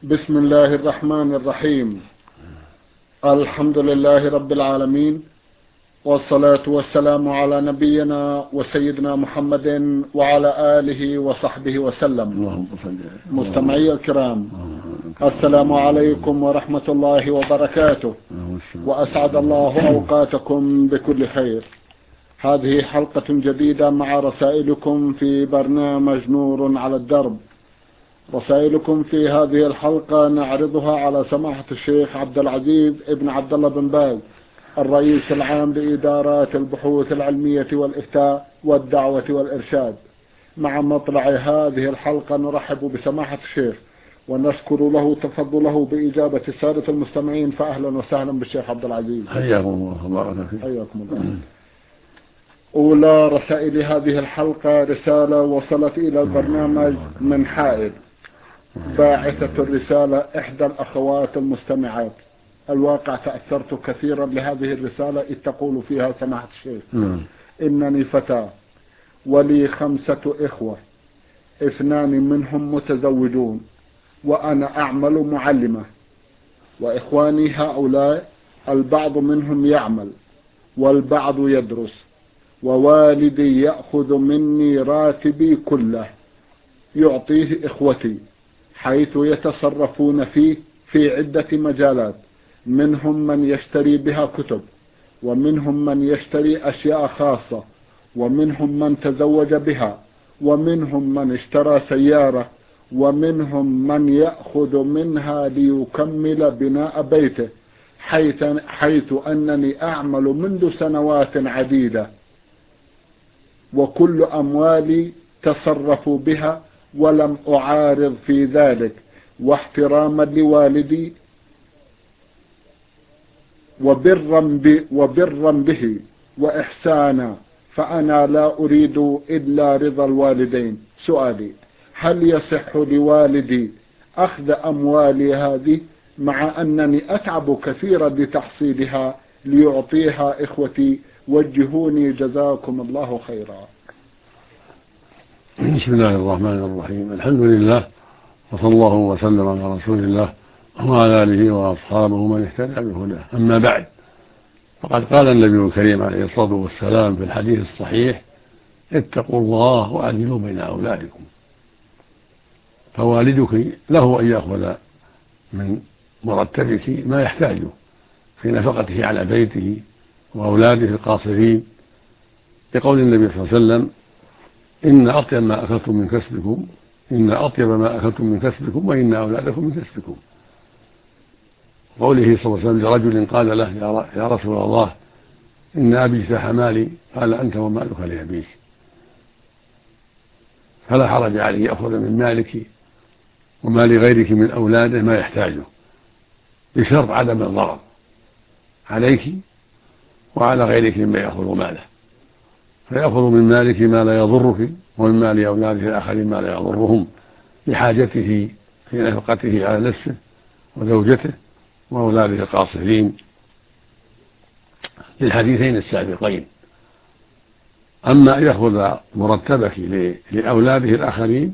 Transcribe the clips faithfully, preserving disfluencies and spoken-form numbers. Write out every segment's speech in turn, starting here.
بسم الله الرحمن الرحيم. الحمد لله رب العالمين، والصلاة والسلام على نبينا وسيدنا محمد وعلى آله وصحبه وسلم. مستمعي الكرام، السلام عليكم ورحمة الله وبركاته، وأسعد الله أوقاتكم بكل خير. هذه حلقة جديدة مع رسائلكم في برنامج نور على الدرب. رسائلكم في هذه الحلقة نعرضها على سماحة الشيخ عبد العزيز ابن عبد الله بن باز، الرئيس العام لإدارات البحوث العلمية والإفتاء والدعوة والإرشاد. مع مطلع هذه الحلقة نرحب بسماحة الشيخ ونشكر له تفضله بإجابة السادة المستمعين، فأهلا وسهلا بالشيخ عبد العزيز. حياكم الله وبارك فيك. حياكم الله. أولى رسائل هذه الحلقة رسالة وصلت إلى البرنامج من حائل. باعثة الرسالة إحدى الأخوات المستمعات. الواقع تأثرت كثيرا لهذه الرسالة، إذ تقول فيها سماحة الشيخ: إنني فتاة ولي خمسة إخوة، اثنان منهم متزوجون، وأنا أعمل معلمة، وإخواني هؤلاء البعض منهم يعمل والبعض يدرس، ووالدي يأخذ مني راتبي كله يعطيه إخوتي، حيث يتصرفون فيه في عدة مجالات، منهم من يشتري بها كتب، ومنهم من يشتري أشياء خاصة، ومنهم من تزوج بها، ومنهم من اشترى سيارة، ومنهم من يأخذ منها ليكمل بناء بيته، حيث, حيث أنني أعمل منذ سنوات عديدة، وكل أموالي تصرفوا بها ولم أعارض في ذلك، واحتراما لوالدي وبرا, وبرا به وإحسانا، فأنا لا أريد إلا رضا الوالدين. سؤالي: هل يصح لوالدي أخذ أموالي هذه مع أنني أتعب كثيرا لتحصيلها ليعطيها إخوتي؟ وجهوني جزاكم الله خيرا. بسم الله الرحمن الرحيم. الحمد لله، وصلى الله وسلم على رسول الله وعلى آله وأصحابه من اهتدى بهداه. أما بعد، فقد قال النبي الكريم عليه الصلاة والسلام في الحديث الصحيح: اتقوا الله وعدلوا بين أولادكم. فوالدك له أن يأخذ من مرتبك ما يحتاجه في نفقته على بيته وأولاده القاصرين، لقول النبي صلى الله عليه وسلم: إن أطيب ما أكلتم من كسبكم إن أطيب ما أكلتم من كسبكم وإن أولادكم من كسبكم. قوله صلى الله عليه وسلم لرجل قال له: يا رسول الله، إن أبي اجتاح مالي. قال: أنت ومالك لأبيك. فلا حرج عليه يأخذ من مالك ومال غيرك من أولاده ما يحتاجه، بشرط عدم الضرر عليك وعلى غيرك مما يأخذ ماله، فيأخذ من مالك ما لا يضرك، ومن مال أولادك الآخرين ما لا يضرهم، لحاجته في نفقته على نفسه وزوجته وأولاده القاصرين، للحديثين السابقين. أما أن يأخذ مرتبك لأولاده الآخرين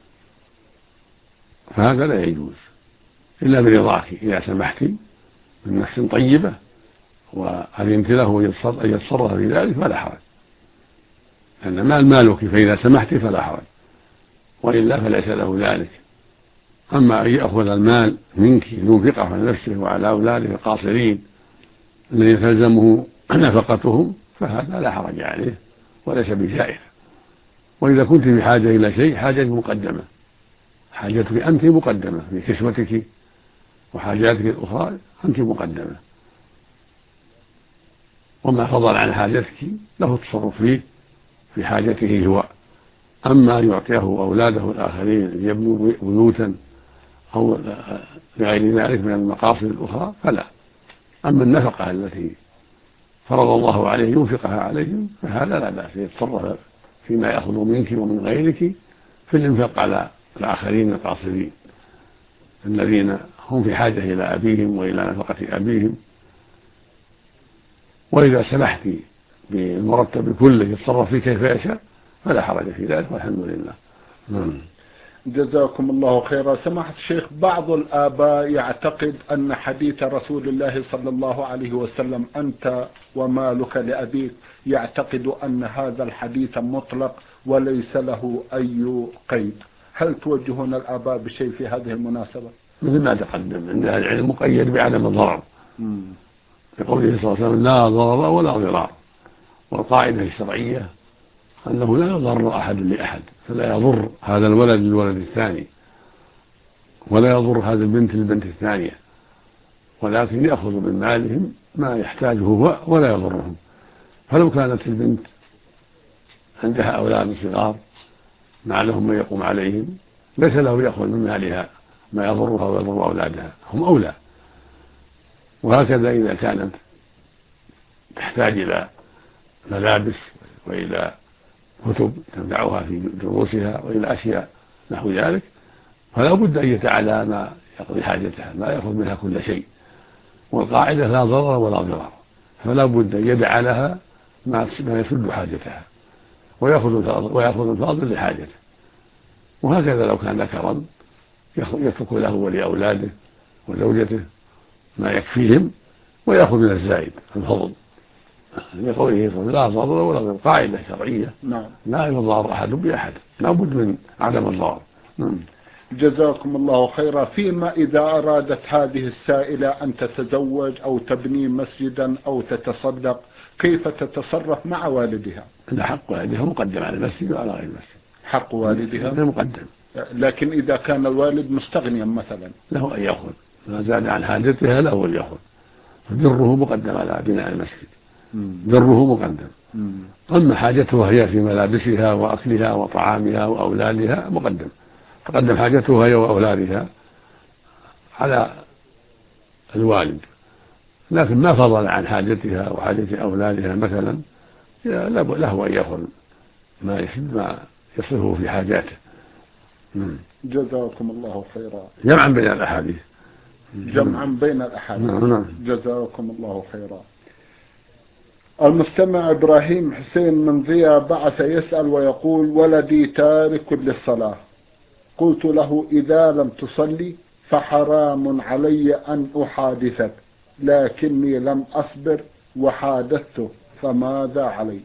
فهذا لا يجوز إلا برضاك، إذا سمحت من نفس طيبة وأذنت له أن يتصرف في ذلك فلا حرج، أن مال مالك، فإذا سمحت فلا حرج، وإلا فليس له ذلك. أما أن يأخذ المال منك لينفقه على نفسه وعلى أولاده القاصرين الذين تلزمه نفقتهم فهذا لا حرج عليه وليس بجائز. وإذا كنت بحاجة إلى شيء، حاجة مقدمة، حاجتك أنت مقدمة في كسوتك، وحاجاتك الأخرى أنت مقدمة، وما فضل عن حاجتك له التصرف فيه في حاجته هو. أما أن يعطيه أولاده الآخرين ليبنوا بيوتا أو لغير ذلك من المقاصد الأخرى فلا. أما النفقة التي فرض الله عليه ينفقها عليهم فهذا لا بأس، يتصرف فيما يأخذ منك ومن غيرك في الإنفاق على الآخرين القاصرين الذين هم في حاجة إلى أبيهم وإلى نفقة أبيهم. وإذا سمحت بالمرتب كله يتصرف فيه كيف يشاء فلا حرج في ذلك، والحمد لله. جزاكم الله خيرا. سماحة الشيخ، بعض الآباء يعتقد أن حديث رسول الله صلى الله عليه وسلم أنت ومالك لأبيك، يعتقد أن هذا الحديث مطلق وليس له أي قيد. هل توجهون الآباء بشيء في هذه المناسبة؟ مثل ما تقدم أن العلم مقيد بعدم الضرر، لقوله صلى الله عليه وسلم لا ضرر ولا ضرار، والقاعدة الشرعية أنه لا يضر أحد لأحد، فلا يضر هذا الولد للولد الثاني ولا يضر هذا البنت للبنت الثانية، ولكن يأخذ من مالهم ما يحتاجه هو ولا يضرهم. فلو كانت البنت عندها أولاد صغار ما لهم من يقوم عليهم ليس له يأخذ من مالها ما يضرها ويضر أولادها، هم أولى. وهكذا إذا كانت تحتاج إلى ملابس وإلى كتب تنفعها في دروسها وإلى أشياء نحو ذلك، فلا بد أن يتعالى ما يقضي حاجتها، ما يأخذ منها كل شيء. والقاعدة لا ضرر ولا ضرار، فلا بد أن يدع لها ما يسد حاجتها ويأخذ الفاضل لحاجته. وهكذا لو كان ذكرا يترك له ولأولاده وزوجته ما يكفيهم ويأخذ من الزائد الفضل، لقوله لا ضرر ولا ضرار، قاعدة شرعية. نعم. لا يضار أحد بأحد، لا بد من عدم الضرر. جزاكم الله خيرا. فيما إذا أرادت هذه السائلة أن تتزوج أو تبني مسجدا أو تتصدق، كيف تتصرف مع والدها؟ إن حق والدها مقدم على المسجد وعلى غير المسجد. حق والدها مقدم، لكن إذا كان الوالد مستغنيا مثلا له أن يأخذ ما زاد عن حاجتها، له أن يأخذ، فبره مقدم على بناء المسجد، بره مقدم. أما حاجتها هي في ملابسها وأكلها وطعامها وأولادها مقدم، تقدم حاجتها هي وأولادها على الوالد، لكن ما فضل عن حاجتها وحاجة أولادها مثلا له أن يأخذ ما يسد ما يصرفه في حاجاته. جزاكم الله خيرا. جمعا بين الأحاديث. جمعا بين الأحاديث. نعم. جزاكم الله خيرا. المستمع إبراهيم حسين من ضياء بعث يسأل ويقول: ولدي تارك للصلاة، قلت له إذا لم تصلي فحرام علي أن أحادثك، لكني لم أصبر وحادثته، فماذا علي؟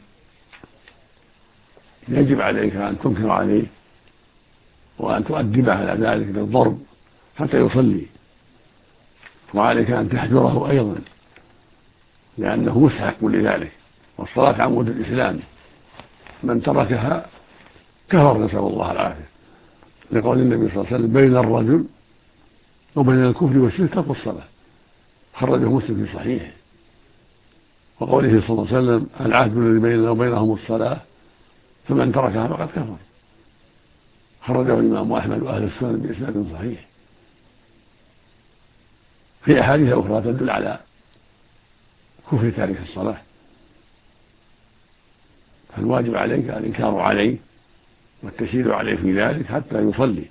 يجب عليك أن تنكر عليه وأن تؤدبه على ذلك بالضرب حتى يصلي، وعليك أن تحجره أيضا لأنه مستحق لذلك، والصلاة عمود الإسلام، من تركها كفر، نسأل الله العافية، لقول النبي صلى الله عليه وسلم: بين الرجل وبين الكفر والشرك ترك الصلاة، خرجه مسلم في صحيحه. وقوله صلى الله عليه وسلم: العهد الذي بيننا وبينهم الصلاة فمن تركها فقد كفر، خرجه الإمام أحمد وأهل السنن بإسناد صحيح. في أحاديث أخرى تدل على كفر تارك الصلاة، فالواجب عليك الإنكار عليه والتشديد عليه في ذلك حتى يصلي.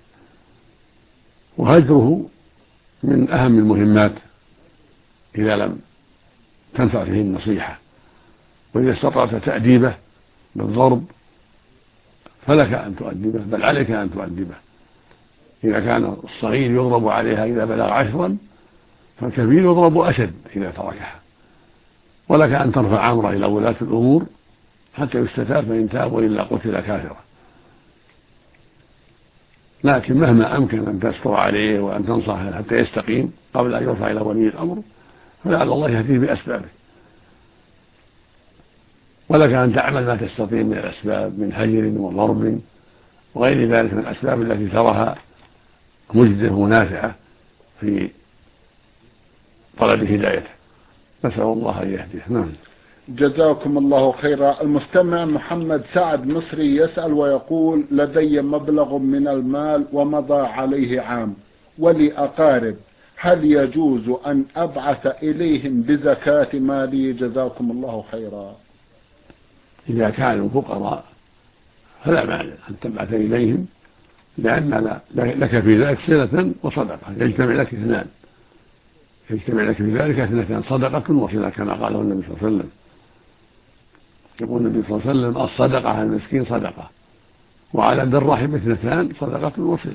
وهجره من أهم المهمات إذا لم تنفع فيه النصيحة، وإذا استطعت تأديبه بالضرب فلك أن تؤدبه، بل عليك أن تؤدبه. إذا كان الصغير يضرب عليها إذا بلغ عشرا، فالكبير يضرب أشد إذا تركها، ولك أن ترفع أمره إلى ولاة الأمور حتى يستتاب، فإن تاب وإلا قتل كافرا. لكن مهما أمكن أن تستر عليه وأن تنصحه حتى يستقيم قبل أن يرفع إلى ولي الأمر، فلعل الله يهديه بأسبابه. ولك أن تعمل ما تستطيع من الأسباب من هجر وضرب وغير ذلك من الأسباب التي تراها مجدة ونافعة في طلب هدايته، نسأل الله أن يهديه. نعم. جزاكم الله خيرا. المستمع محمد سعد مصري يسأل ويقول: لدي مبلغ من المال ومضى عليه عام ولي أقارب، هل يجوز أن أبعث إليهم بزكاة مالي؟ جزاكم الله خيرا. إذا كانوا فقراء فلا مانع أن تبعث إليهم، لأن لك في ذلك صلة وصدقة، يجتمع لك اثنان، يجتمع لك في ذلك اثنتان، صدقة وصلة، كما قاله النبي صلى الله عليه وسلم. يقول النبي صلى الله عليه وسلم: الصدقة على المسكين صدقة، وعلى ذي الرحم اثنتان صدقة وصلة.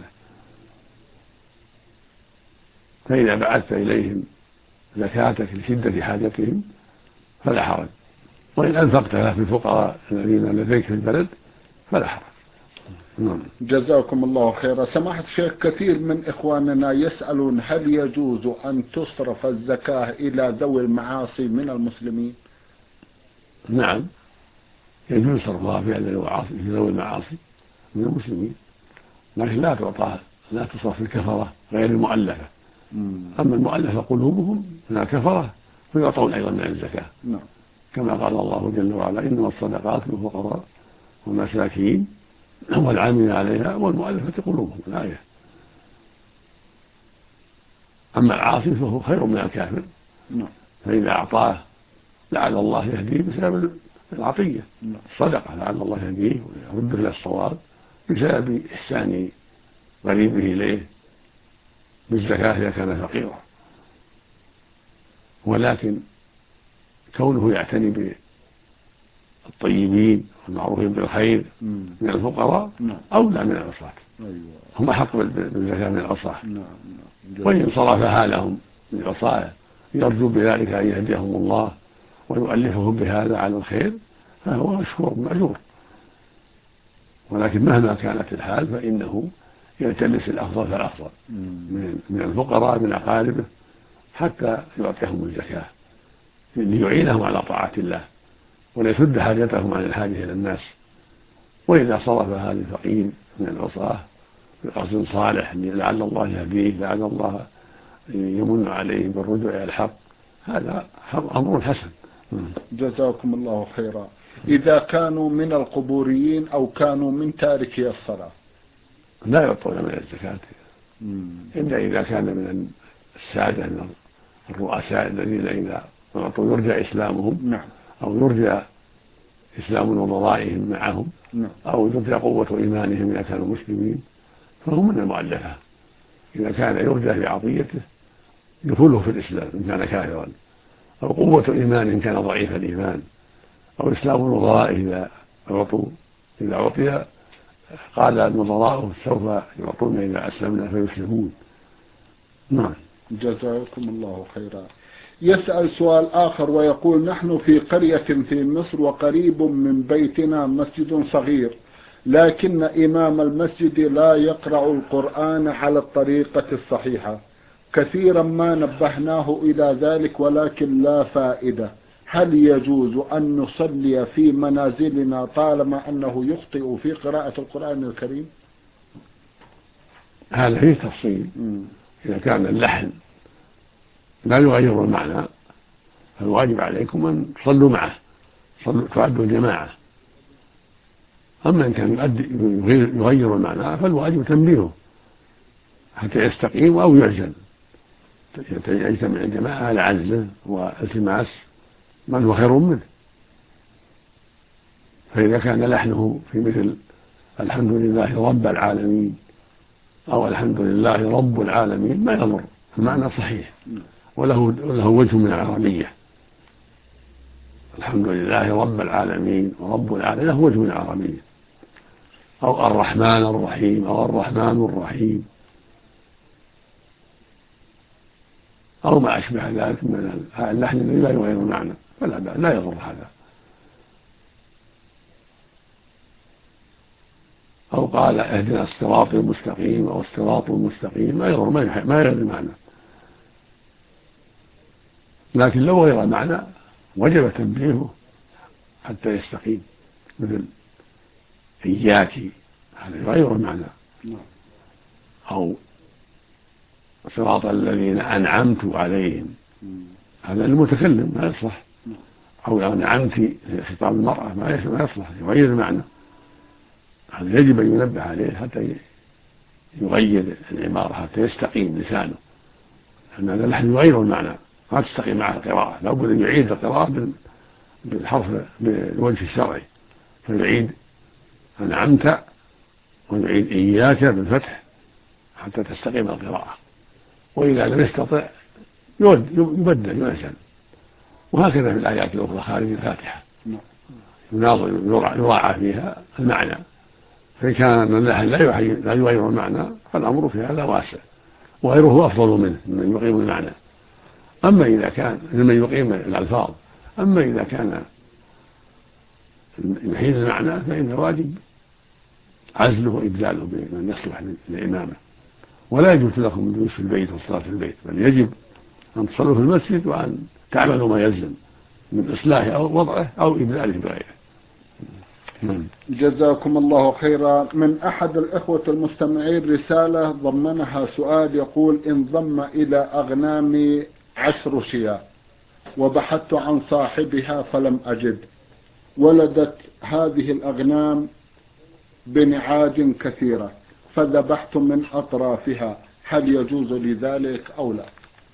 فإذا بعثت إليهم زكاتك لشدة حاجتهم فلا حرج، وإن أنفقتها في الفقراء الذين لديك في البلد فلا حرج. نعم. جزاكم الله خيرا. سماحة الشيخ، كثير من إخواننا يسألون هل يجوز أن تصرف الزكاة إلى ذوي المعاصي من المسلمين؟ نعم، يجوز صرفها في ذوي المعاصي من المسلمين، لكن لا تعطى لا تصرف في الكفرة غير المؤلفة. أما المؤلفة قلوبهم من الكفرة فيعطون أيضا من الزكاة. نعم. كما قال الله جل وعلا: إنما الصدقات للفقراء والمساكين والعاملين عليها والمؤلفة قلوبهم، الآية. أما العاصي فهو خير من الكافر. نعم. فإذا أعطاه لعل الله يهديه بسبب العطية. نعم. الصدقة لعل الله يهديه ويرده إلى الصواب بسبب إحسان قريبه إليه بالزكاة إذا كان فقيرا. ولكن كونه يعتني بالطيبين والمعروفين بالخير من الفقراء أولى من العصاة. هم أحق بالزكاة من العصاة. وإن صرفها لهم من العصاة يرجو بذلك أن يهديهم الله ويؤلفهم بهذا على الخير فهو مشكور مأجور. ولكن مهما كانت الحال فإنه يلتمس الأفضل فالأفضل من الفقراء من أقاربه حتى يعطيهم الزكاة ليعينهم على طاعة الله وليسد حاجتهم عن الحاجة إلى الناس. وإذا صرفها للفقير من العصاة بقصد صالح لعل الله يهديه لعل الله يمن عليه بالرجوع إلى الحق هذا أمر حسن. جزاكم الله خيرا. إذا كانوا من القبوريين أو كانوا من تاركي الصلاة لا يعطون من الزكاة إلا إذا كان من السادة من الرؤساء الذين إذا أعطوا يرجى إسلامهم. نعم. أو يرجى إسلام نظرائهم معهم. نعم. أو يرجى قوة إيمانهم إذا كانوا مسلمين فهم من المؤلفة. إذا كان يرجى في عطيته دخوله في الإسلام إن كان كافرا، أو قوة إيمان إن كان ضعيف الإيمان، أو إسلام نظرائه إذا أعطوا إذا أعطي قال نظراءه سوف يعطون إذا أسلمنا فيسلمون. نعم. جزاكم الله خيرا. يسأل سؤال آخر ويقول: نحن في قرية في مصر وقريب من بيتنا مسجد صغير، لكن إمام المسجد لا يقرأ القرآن على الطريقة الصحيحة، كثيرا ما نبهناه إلى ذلك ولكن لا فائدة، هل يجوز أن نصلي في منازلنا طالما أنه يخطئ في قراءة القرآن الكريم؟ هذا فيه تفصيل. إذا كان اللحن لا يغير المعنى فالواجب عليكم أن تصلوا معه، تعدوا جماعة. أما إن كان يغير المعنى فالواجب تنبيهه حتى يستقيم أو يعزل، يجتمع الجماعة على عزله والتماس من هو خير منه. فإذا كان لحنه في مثل الحمد لله رب العالمين أو الحمد لله رب العالمين ما يضر، المعنى صحيح وله له وجه من العربية. الحمد لله رب العالمين ورب العالمين له وجه من العربية. أو الرحمن الرحيم أو الرحمن الرحيم أو ما أشبه ذلك من اللحن الذي لا يغير المعنى فلا لا يضر هذا. أو قال اهدنا الصراط المستقيم أو الصراط المستقيم ما يضر ما يغير المعنى. لكن لو غير المعنى وجب تنبيهه حتى يستقيم، مثل إياك هذا يغير المعنى. أو صراط الذين أنعمت عليهم هذا المتكلم ما يصلح. أو أنعمت خطاب المرأة ما يصلح يغير المعنى. هذا يجب أن ينبه عليه حتى يغير العبارة حتى يستقيم لسانه، أن هذا اللحن يغير المعنى ما تستقيم مع القراءة. لا بد أن يعيد القراءة بالحرف بالوجه الشرعي، فيعيد أنعمت ويعيد إياك بالفتح حتى تستقيم القراءة. وإذا لم يستطع يبدل ينزل. وهكذا في الآيات الأخرى خارج الفاتحة يراعى فيها المعنى فإن كان اللحن لا يغير المعنى فالأمر في هذا واسع، وغيره أفضل منه من يقيم المعنى. أما إذا كان من يقيم الألفاظ أما إذا كان يحيل المعنى فإن الواجب عزله وإبداله بمن يصلح للإمامة. ولا يجوز لكم الجلوس في البيت والصلاة في البيت، بل يجب أن تصلوا في المسجد وأن تعملوا ما يلزم من إصلاح أو وضعه أو إبداله بغيره. جزاكم الله خيرا. من أحد الإخوة المستمعين رسالة ضمنها سؤال يقول: انضم إلى أغنامي عشر شياه وبحثت عن صاحبها فلم أجد، ولدت هذه الأغنام بنعاج كثيرة فذبحت من أطرافها، هل يجوز لذلك أو لا؟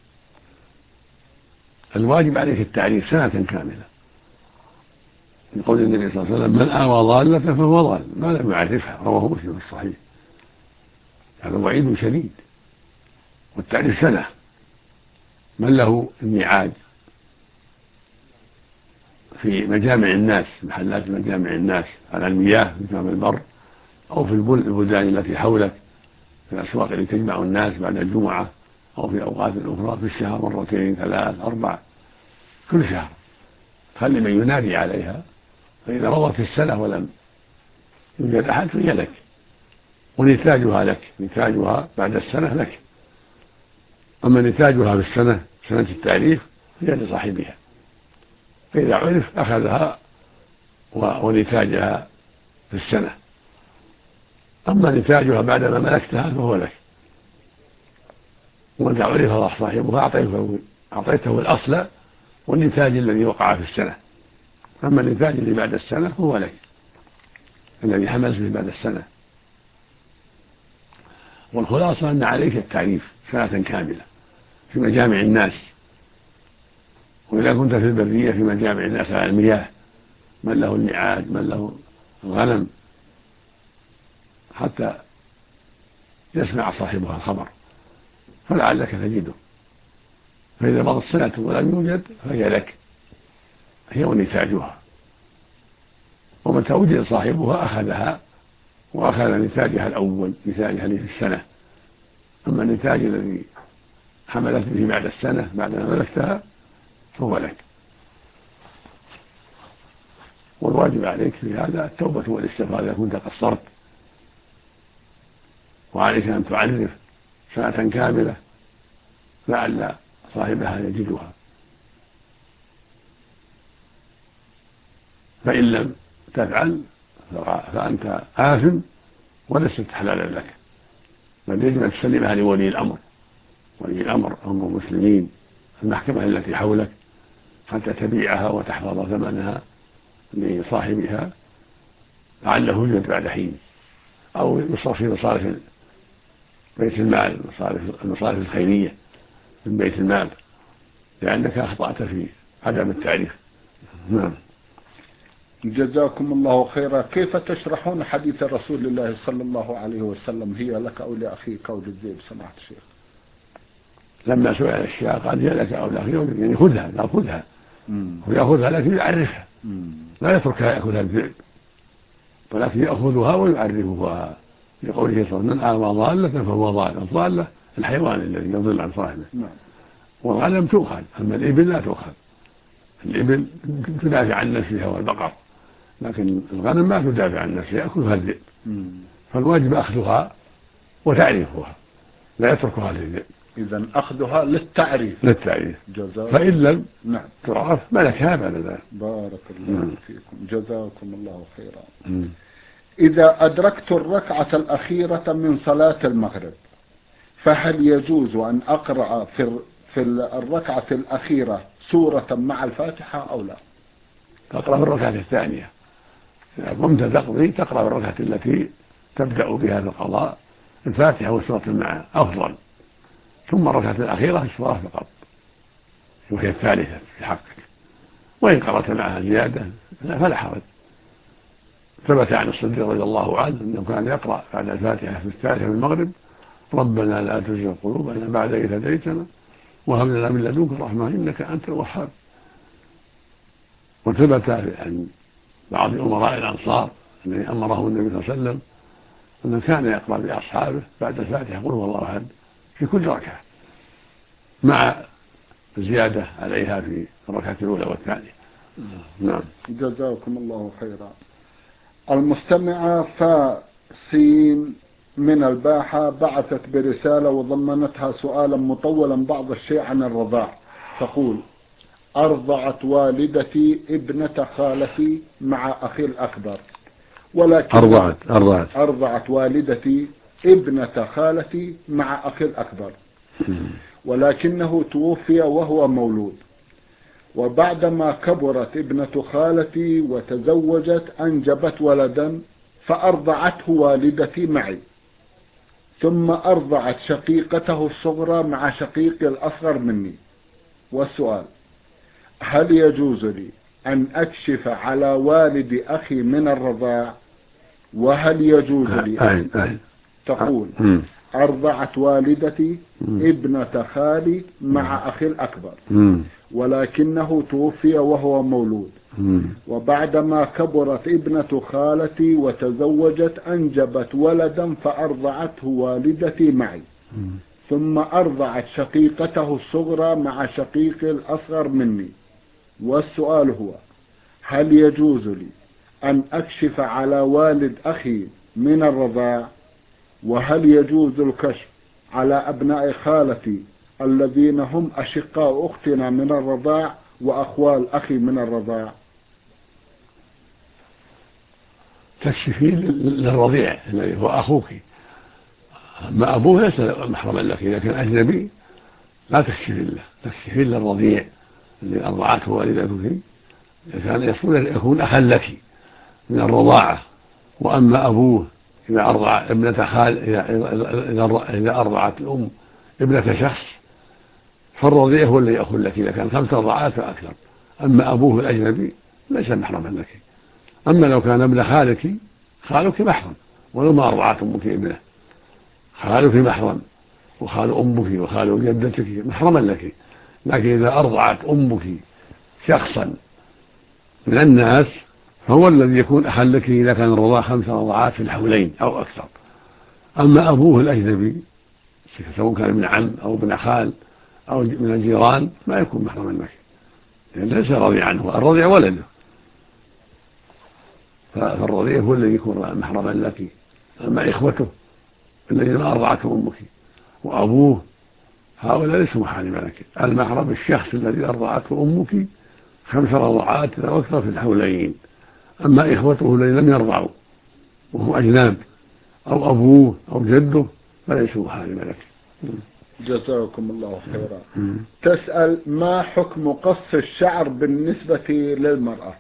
الواجب عليك التعريف سنة كاملة، يقول النبي صلى الله عليه وسلم: من آوى ضالة فهو ضال ما لم يعرفها، رواه مسلم في الصحيح. هذا وعيد شديد. والتعريف سنة. من له النعاج في مجامع الناس، محلات مجامع الناس على المياه في جامع البر أو في البلدان التي حولك، في الأسواق التي تجمع الناس بعد الجمعة أو في أوقات أخرى في الشهر مرتين ثلاث أربع كل شهر، خلي من ينادي عليها، فإذا مضت السنة ولم يوجد أحد فهي لك، ونتاجها لك، نتاجها بعد السنة لك. أما نتاجها في السنة سنة التعريف هي لصاحبها، فإذا عرف أخذها ونتاجها في السنة. أما نتاجها بعدما ملكتها فهو لك، وإذا عرف صاحبها أعطيته, أعطيته الأصل والنتاج الذي وقع في السنة. أما النتاج اللي بعد السنة فهو لك، الذي حملت به بعد السنة. والخلاصة أن عليك التعريف سنة كاملة في مجامع الناس، وإذا كنت في البرية في مجامع الناس على المياه، من له النعاج من له الغنم، حتى يسمع صاحبها الخبر فلعلك تجده. فإذا مضت سنة ولم يوجد فهي لك، هي ونتاجها. ومتى وجد صاحبها أخذها وأخذ نتاجها الأول، نتاجها في السنة. أما النتاج الذي حملت به بعد السنة بعدما ملكتها فهو لك. والواجب عليك في هذا التوبة والاستغفار إذا كنت قصرت، وعليك أن تعرف سنة كاملة لعل صاحبها يجدها، فإن لم تفعل فأنت آثم ولست حلالا لك، بل يجب أن تسلمها لولي الأمر. ولي الأمر هم المسلمين، المحكمة التي حولك، حتى تبيعها وتحفظ ثمنها لصاحبها لعله يوجد بعد حين، أو يصرف في مصارف بيت المال، المصارف الخيرية من بيت المال، لأنك أخطأت في عدم التعريف. نعم. جزاكم الله خيرا. كيف تشرحون حديث رسول الله صلى الله عليه وسلم: هي لك أو لأخيك أو للذئب؟ سمعت الشيخ لما سئل الشيخ قال: هي لك أو لأخيك، يعني خذها، لا خذها ويأخذها لكن يعرفها، لا يتركها يأخذها الذئب، ولكن يأخذها ويعرفها، لقوله صلى الله عليه وسلم: من آوى ضالة فهو ضال. الضالة الحيوان الذي يضل عن صاحبه. والغنم تؤخذ، أما الإبل لا تؤخذ. الإبل تدافع عن نفسها والبقر، لكن الغنم ما تدافع عن نفسها، يأكلها الذئب. فالواجب أخذها وتعريفها، لا يتركها للذئب. إذن أخذها للتعريف للتعريف فإن لم نعم تعرف ملكها بعد ذلك. بارك الله مم. فيكم، جزاكم الله خيرا. مم. إذا أدركت الركعة الأخيرة من صلاة المغرب فهل يجوز أن أقرأ في في الركعة الأخيرة سورة مع الفاتحة أو لا؟ تقرأ في الركعة الثانية، إذا قمت تقضي تقرأ في الركعة التي تبدأ بها في القضاء الفاتحة والسورة معا أفضل، ثم الركعة الأخيرة السورة فقط وهي الثالثة في حقك، وإن قرأت معها زيادة فلا حرج. ثبت عن الصديق رضي الله عنه أنه كان يقرأ بعد الفاتحة في الثالثة من المغرب: ربنا لا تزغ قلوبنا بعد إذ هديتنا وهب لنا من لدنك رحمة إنك أنت الوهاب. وثبت عن بعض أمراء الأنصار الذين أمرهم النبي صلى الله عليه وسلم أنه كان يقرأ بأصحابه بعد الفاتحة قل هو الله أحد في كل ركعة مع زيادة عليها في الركعة الأولى والثانية. نعم. جزاكم الله خيرا. المستمعة فاسين من الباحة بعثت برسالة وضمنتها سؤالا مطولا بعض الشيء عن الرضاع. تقول: أرضعت والدتي ابنة خالتي مع أخي الأكبر، ولكن أرضعت أرضعت أرضعت والدتي ابنة خالتي مع أخي الأكبر، ولكنه توفي وهو مولود، وبعدما كبرت ابنة خالتي وتزوجت أنجبت ولدا فأرضعته والدتي معي، ثم أرضعت شقيقته الصغرى مع شقيقي الأصغر مني. والسؤال: هل يجوز لي أن أكشف على والد أخي من الرضاع؟ وهل يجوز لي أعين أعين تقول: أرضعت والدتي ابنة خالي مع أخي الأكبر، ولكنه توفي وهو مولود، وبعدما كبرت ابنة خالتي وتزوجت أنجبت ولدا فأرضعته والدتي معي، ثم أرضعت شقيقته الصغرى مع شقيقي الأصغر مني. والسؤال هو: هل يجوز لي أن أكشف على والد أخي من الرضاع؟ وهل يجوز الكشف على أبناء خالتي الذين هم أشقاء أختنا من الرضاع وأخوال أخي من الرضاع؟ تكشفين للرضيع الذي هو أخوك، أما أبوه ليس محرما لك. إذا كان أجنبي لا تكشفين له، تكشفين للرضيع الذي أرضعته والدتك، إذا كان يصل يكون أخا لك من الرضاعة. وأما أبوه إذا أرضع ابنة خال إذا إذا أرضعت الأم ابنة شخص فالرضيع هو الذي يأخذ لك إذا كان خمس رضعات فأكثر. أما أبوه الأجنبي ليس محرما لك. أما لو كان ابن خالك، خالك محرم ولو ما أرضعت أمك ابنه، خالك محرم وخال أمك وخال جدتك محرما لك. لكن إذا أرضعت أمك شخصا من الناس فهو الذي يكون أحل لك إذا كان الرضاع خمس رضعات في الحولين أو أكثر. أما أبوه الأجنبي سواء كان ابن عم أو ابن خال أو من الجيران ما يكون محرما لك، لأن ليس رضيع عنه، الرضيع ولده، فالرضيع هو الذي يكون محرما لك. أما إخوته الذين أرضعته أمك وأبوه هؤلاء ليسوا محارما لك. المحرم الشخص الذي أرضعته أمك خمس رضعات أو أكثر في الحولين. أما إخوته الذين لم يرضعوا وهم أجناب أو أبوه أو جده فليسوا محارما لك. جزاكم الله خيرا. تسأل: ما حكم قص الشعر بالنسبة للمرأة؟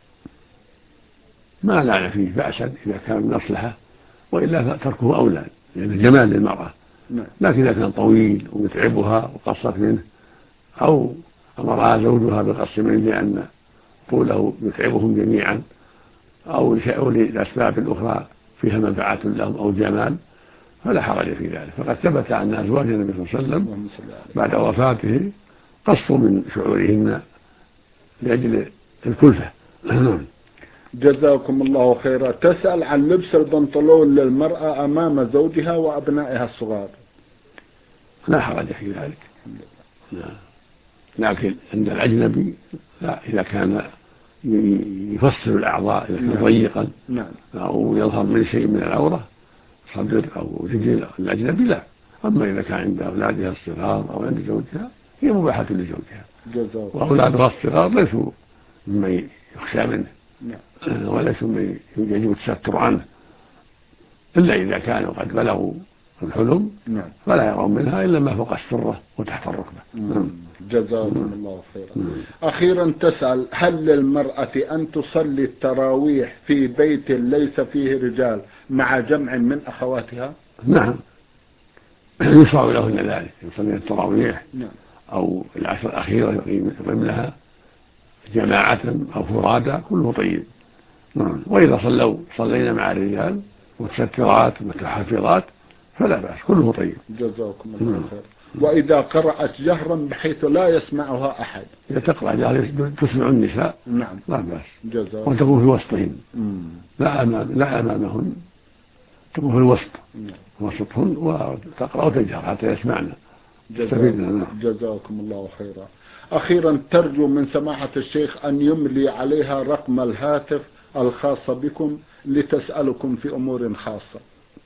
ما لا فيه بأسا إذا كان من مصلحة، وإلا فتركه أولى لأنه جمال للمرأة. لكن إذا كان طويل ويتعبها وقصت منه أو أمرها زوجها بالقص منه لأن طوله يتعبهم جميعا أو لأسباب أخرى فيها منفعة لهم أو جمال فلا حرج في ذلك. فقد ثبت أن أزواج النبي صلى الله عليه وسلم بعد وفاته قصوا من شعورهن لأجل الكلفة. جزاكم الله خيرا. تسأل عن لبس البنطلون للمرأة أمام زوجها وأبنائها الصغار. لا حرج في ذلك، لكن عند الأجنبي لا، إذا كان يفصل الأعضاء إذا كان ضيقا أو يظهر من شيء من العورة صدر أو رجل الأجنبي لا. أما إذا كان عند أولادها الصغار أو عند زوجها هي مباحة لزوجها، وأولادها الصغار ليسوا ممن يخشى منه وليسوا ممن يجب التستر عنه، إلا إذا كانوا قد بلغوا الحلم فلا يرون منها إلا ما فوق السرة وتحت الركبة. جزاكم الله خيرا. أخيرا تسأل: هل للمرأة أن تصلي التراويح في بيت ليس فيه رجال مع جمع من أخواتها؟ نعم، يشرع لهن ذلك، يصلي التراويح أو العشر الأخيرة يقيم لها جماعة أو فرادى كله طيب. وإذا صلوا صلينا مع الرجال متسترات متحفظات فلا بأس كله طيب. جزاكم الله خير. وإذا قرأت جهرا بحيث لا يسمعها أحد؟ إذا تقرأ جهرا تسمع النساء نعم لا بأس، جزاكم. وتكون في وسطهن لا أمام لا أمامهن تقوم في الوسط وسطهن وتقرأ وتجهر حتى يسمعنا. جزاكم الله خيرا. أخيرا ترجو من سماحة الشيخ أن يملي عليها رقم الهاتف الخاص بكم لتسألكم في أمور خاصة.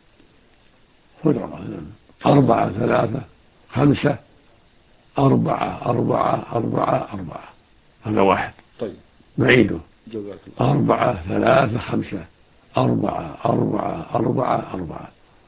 أربعة ثلاثة خمسة أربعة أربعة أربعة أربعة، هذا واحد. طيب نعيده. جزاك الله. أربعة ثلاثة خمسة أربعة أربعة أربعة أربعة.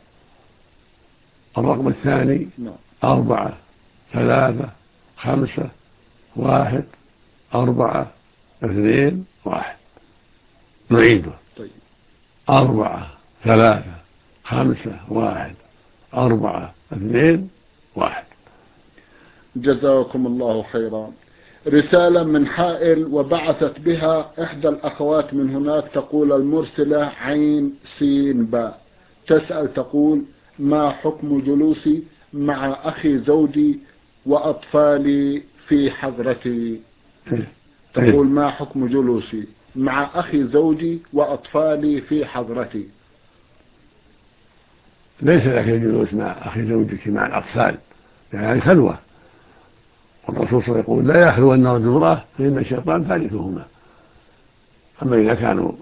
الرقم الثاني نعم. أربعة ثلاثة خمسة واحد أربعة اثنين واحد. نعيده. طيب. أربعة ثلاثة خمسة واحد أربعة اثنين واحد. جزاكم الله خيرا. رسالة من حائل وبعثت بها إحدى الأخوات من هناك، تقول المرسلة عين سين باء، تسأل تقول: ما حكم جلوسي مع أخي زوجي وأطفالي في حضرتي؟ تقول: ما حكم جلوسي مع أخي زوجي وأطفالي في حضرتي؟ ليس لك الجلوس مع أخي زوجك مع الأطفال، يعني خلوة، والرسول صلى الله عليه وسلم يقول: لا يخلون رجل امرأة فإن الشيطان ثالثهما. أما إذا كانوا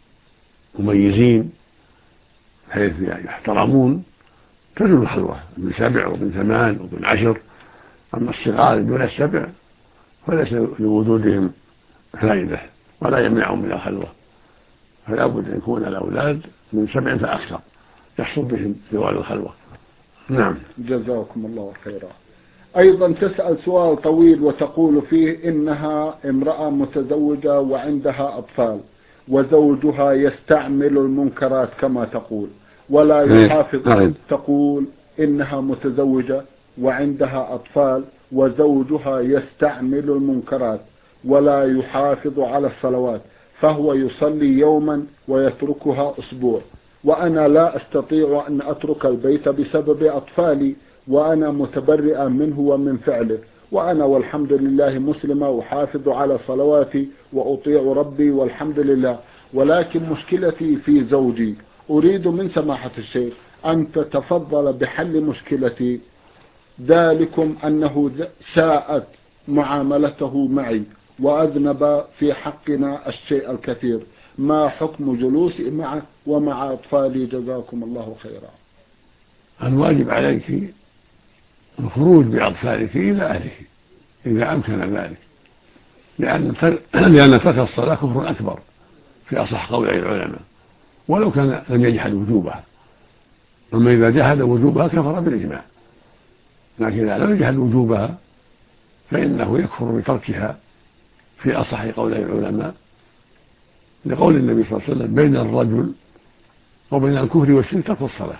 مميزين حيث يحترمون تجوز الخلوة من سبع ومن ثمان ومن عشر. أما الصغار دون السبع فليس لوجودهم فائدة ولا يمنعهم من الخلوة، فلا بد أن يكون الأولاد من سبع فأكثر يحصل بهم زوال الخلوة. نعم. جزاكم الله خيرا. أيضا تسأل سؤال طويل وتقول فيه إنها امرأة متزوجة وعندها أطفال، وزوجها يستعمل المنكرات كما تقول ولا يحافظ. تقول إنها متزوجة وعندها أطفال وزوجها يستعمل المنكرات ولا يحافظ على الصلوات، فهو يصلي يوما ويتركها أسبوع، وأنا لا أستطيع أن أترك البيت بسبب أطفالي، وأنا متبرئة منه ومن فعله، وأنا والحمد لله مسلمة أحافظ على صلواتي وأطيع ربي والحمد لله، ولكن مشكلتي في زوجي. أريد من سماحة الشيخ أن تتفضل بحل مشكلتي، ذلكم أنه ساءت معاملته معي وأذنب في حقنا الشيء الكثير، ما حكم جلوسي معه ومع أطفالي؟ جزاكم الله خيرا. الواجب عليك الخروج بأطفالك إلى أهلك إذا أمكن ذلك، لأن لأن ترك الصلاة كفر أكبر في أصح قول العلماء، ولو كان لم يجحد وجوبها. أما إذا جحد وجوبها كفر بالإجماع، لكن إذا لم يجحد وجوبها فإنه يكفر بتركها في أصح قول العلماء، لقول النبي صلى الله عليه وسلم: بين الرجل وبين الكفر والشرك ترك الصلاة.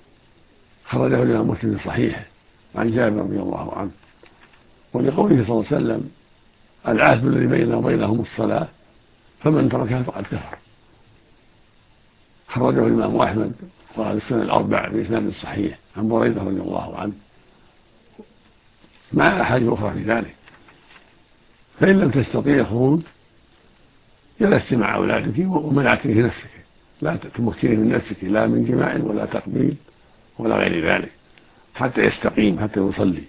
خرجه الإمام مسلم في صحيحه عن جابر رضي الله عنه، ولقوله صلى الله عليه وسلم: العهد الذي بيننا وبينهم الصلاة فمن تركها فقد كفر. خرجه الإمام أحمد وأهل السنة الأربع بإسناد صحيح عن بريدة رضي الله عنه، مع أحاديث أخرى في ذلك. فإن لم تستطيع الخروج جلست مع أولادك ومنعت به نفسك، لا تمكني من نفسك لا من جماع ولا تقبيل ولا غير ذلك حتى يستقيم، حتى يصلي.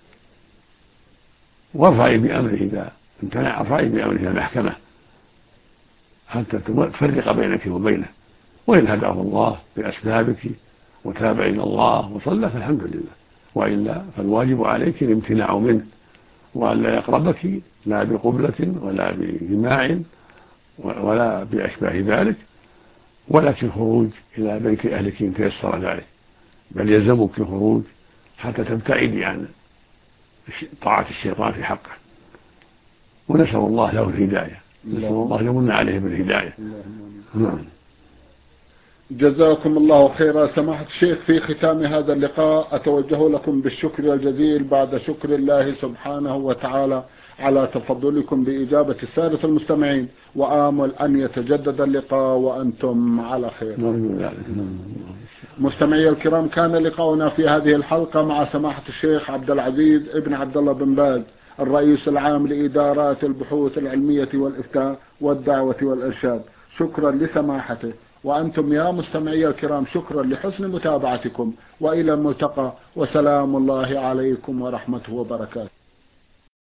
وارفعي بأمره إذا امتنع، ارفعي بأمره إلى المحكمة حتى تفرق بينك وبينه، وإن هداه الله بأسبابك وتاب إلى الله وصلى فالحمد لله، وإلا فالواجب عليك الامتناع منه، وأن لا يقربك لا بقبلة ولا بجماع ولا بأشباه ذلك، ولكن خروج إلى بيت أهلك إن تيسر ذلك، بل يلزمك الخروج حتى تبتعدي عن طاعة الشيطان في حقه. ونسأل الله له الهداية، نسأل الله يمن عليه بالهداية. نعم. جزاكم الله خيرا. سماحة الشيخ، في ختام هذا اللقاء أتوجه لكم بالشكر الجزيل بعد شكر الله سبحانه وتعالى على تفضلكم بإجابة السادة المستمعين، وآمل أن يتجدد اللقاء وأنتم على خير. مستمعي الكرام، كان لقاؤنا في هذه الحلقة مع سماحة الشيخ عبد العزيز ابن عبد الله بن باز، الرئيس العام لإدارات البحوث العلمية والإفتاء والدعوة والإرشاد. شكرا لسماحته، وأنتم يا مستمعي الكرام شكرا لحسن متابعتكم، وإلى الملتقى، وسلام الله عليكم ورحمته وبركاته.